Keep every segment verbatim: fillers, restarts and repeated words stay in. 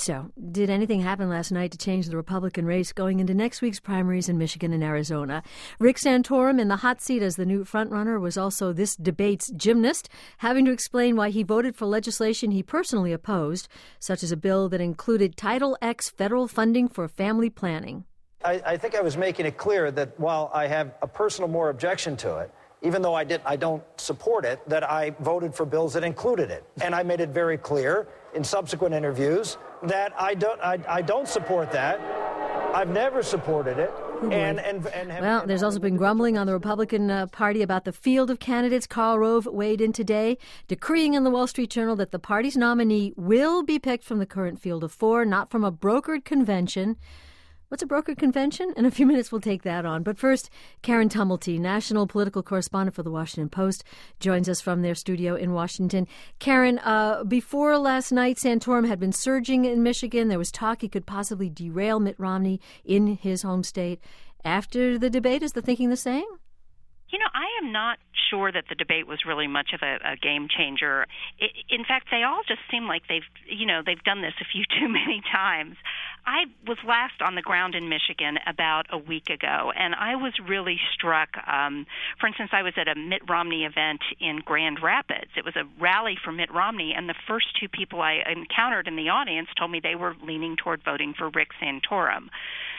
So, did anything happen last night to change the Republican race going into next week's primaries in Michigan and Arizona? Rick Santorum, in the hot seat as the new frontrunner, was also this debate's gymnast, having to explain why he voted for legislation he personally opposed, such as a bill that included Title X federal funding for family planning. I, I think I was making it clear that while I have a personal more objection to it, even though I did, I don't support it, that I voted for bills that included it. And I made it very clear in subsequent interviews that I don't, I, I don't support that. I've never supported it. And, and, and have, well, there's also been grumbling on the Republican uh, Party about the field of candidates. Karl Rove weighed in today, decreeing in the Wall Street Journal that the party's nominee will be picked from the current field of four, not from a brokered convention. What's a brokered convention? In a few minutes, we'll take that on. But first, Karen Tumulty, national political correspondent for The Washington Post, joins us from their studio in Washington. Karen, uh, before last night, Santorum had been surging in Michigan. There was talk he could possibly derail Mitt Romney in his home state. After the debate, is the thinking the same? You know, I am not sure that the debate was really much of a, a game changer. It, in fact, they all just seem like they've, you know, they've done this a few too many times. I was last on the ground in Michigan about a week ago, and I was really struck. Um, for instance, I was at a Mitt Romney event in Grand Rapids. It was a rally for Mitt Romney, and the first two people I encountered in the audience told me they were leaning toward voting for Rick Santorum.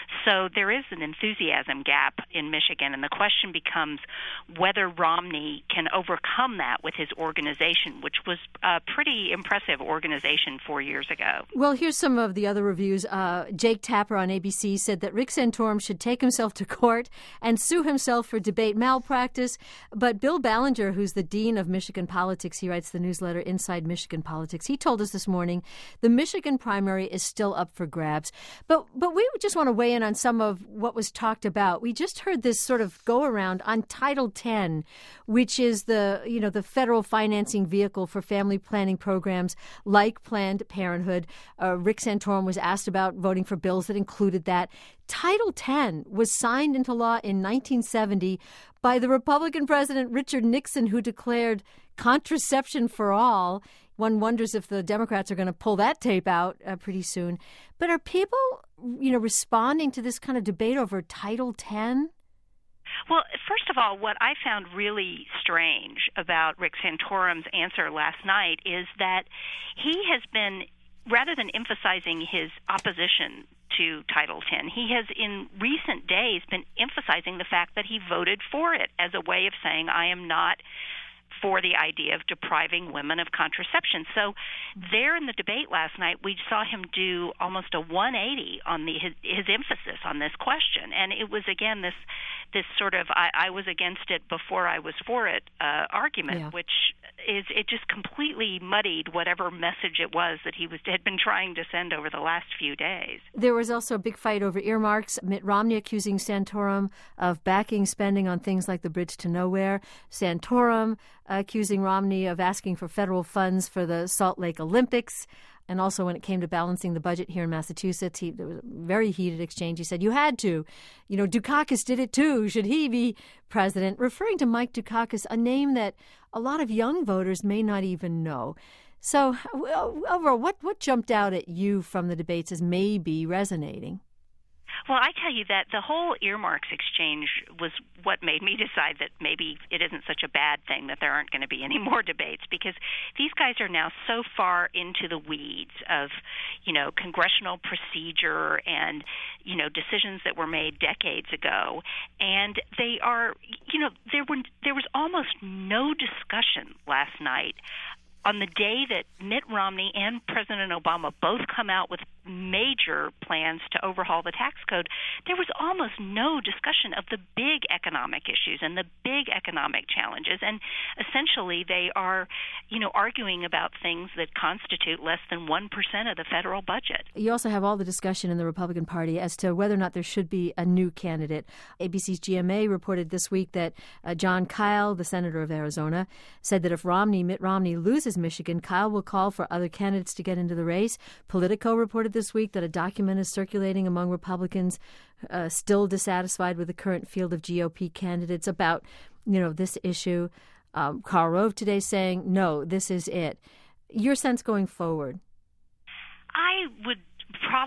So there is an enthusiasm gap in Michigan, and the question becomes whether Romney can overcome that with his organization, which was a pretty impressive organization four years ago. Well, here's some of the other reviews. Uh, Jake Tapper on A B C said that Rick Santorum should take himself to court and sue himself for debate malpractice. But Bill Ballinger, who's the dean of Michigan politics, he writes the newsletter Inside Michigan Politics, he told us this morning the Michigan primary is still up for grabs. But, but we just want to weigh in on some of what was talked about. We just heard this sort of go around on Title ten, which is the, you know, the federal financing vehicle for family planning programs like Planned Parenthood. Uh, Rick Santorum was asked about voting for bills that included that. Title ten was signed into law in nineteen seventy by the Republican President Richard Nixon, who declared contraception for all. One wonders if the Democrats are going to pull that tape out uh, pretty soon. But are people, you know, responding to this kind of debate over Title ten? Well, first of all, what I found really strange about Rick Santorum's answer last night is that he has been, rather than emphasizing his opposition to Title ten, he has in recent days been emphasizing the fact that he voted for it as a way of saying, I am not for the idea of depriving women of contraception. So there in the debate last night, we saw him do almost a one eighty on the his, his emphasis on this question. And it was, again, this this sort of I, I was against it before I was for it uh, argument, yeah. which is it just completely muddied whatever message it was that he was had been trying to send over the last few days. There was also a big fight over earmarks. Mitt Romney accusing Santorum of backing spending on things like the Bridge to Nowhere. Santorum accusing Romney of asking for federal funds for the Salt Lake Olympics. And also when it came to balancing the budget here in Massachusetts, he, there was a very heated exchange. He said, you had to. You know, Dukakis did it too. Should he be president? Referring to Mike Dukakis, a name that a lot of young voters may not even know. So overall, what, what jumped out at you from the debates as maybe resonating? Well, I tell you that the whole earmarks exchange was what made me decide that maybe it isn't such a bad thing that there aren't going to be any more debates, because these guys are now so far into the weeds of, you know, congressional procedure and, you know, decisions that were made decades ago. And they are, you know, there were there was almost no discussion last night on the day that Mitt Romney and President Obama both come out with major plans to overhaul the tax code, there was almost no discussion of the big economic issues and the big economic challenges. And essentially they are, you know, arguing about things that constitute less than one percent of the federal budget. You also have all the discussion in the Republican Party as to whether or not there should be a new candidate. A B C's G M A reported this week that uh, John Kyle, the senator of Arizona, said that if Romney, Mitt Romney, loses Michigan, Kyle will call for other candidates to get into the race. Politico reported this week that a document is circulating among Republicans uh, still dissatisfied with the current field of G O P candidates about, you know, this issue. Um, Karl Rove today saying, no, this is it. Your sense going forward? I would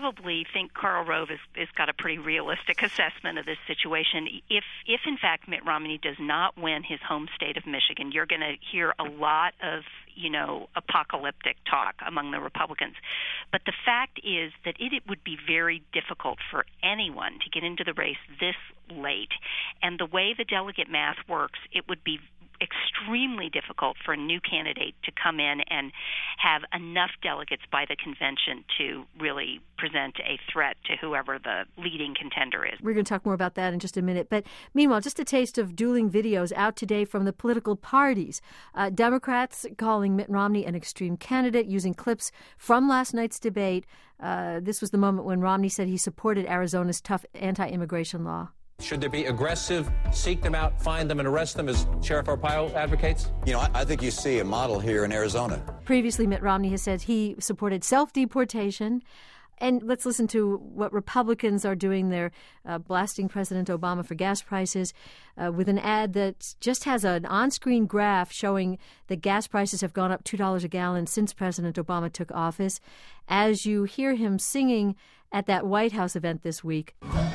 probably think Karl Rove has, has got a pretty realistic assessment of this situation. If, if in fact Mitt Romney does not win his home state of Michigan, you're going to hear a lot of, you know, apocalyptic talk among the Republicans. But the fact is that it, it would be very difficult for anyone to get into the race this late. And the way the delegate math works, it would be extremely difficult for a new candidate to come in and have enough delegates by the convention to really present a threat to whoever the leading contender is. We're going to talk more about that in just a minute. But meanwhile, just a taste of dueling videos out today from the political parties. Uh, Democrats calling Mitt Romney an extreme candidate, using clips from last night's debate. Uh, this was the moment when Romney said he supported Arizona's tough anti-immigration law. Should there be aggressive, seek them out, find them, and arrest them, as Sheriff Arpaio advocates? You know, I, I think you see a model here in Arizona. Previously, Mitt Romney has said he supported self-deportation. And let's listen to what Republicans are doing. They're uh, blasting President Obama for gas prices uh, with an ad that just has an on-screen graph showing that gas prices have gone up two dollars a gallon since President Obama took office. As you hear him singing at that White House event this week.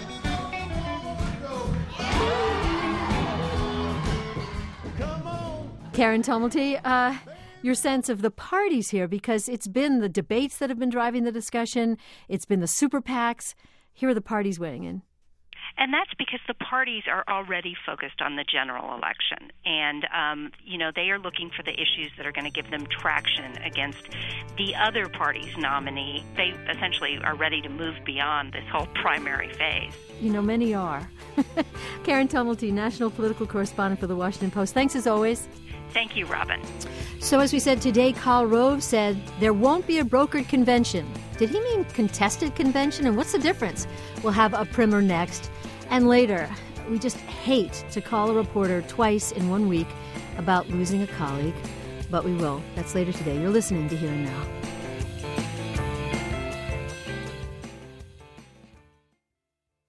Karen Tumulty, uh, your sense of the parties here, because it's been the debates that have been driving the discussion. It's been the super PACs. Here are the parties weighing in. And that's because the parties are already focused on the general election. And, um, you know, they are looking for the issues that are going to give them traction against the other party's nominee. They essentially are ready to move beyond this whole primary phase. You know, many are. Karen Tumulty, national political correspondent for The Washington Post. Thanks as always. Thank you, Robin. So as we said today, Karl Rove said there won't be a brokered convention. Did he mean contested convention? And what's the difference? We'll have a primer next. And later, we just hate to call a reporter twice in one week about losing a colleague, but we will. That's later today. You're listening to Here and Now.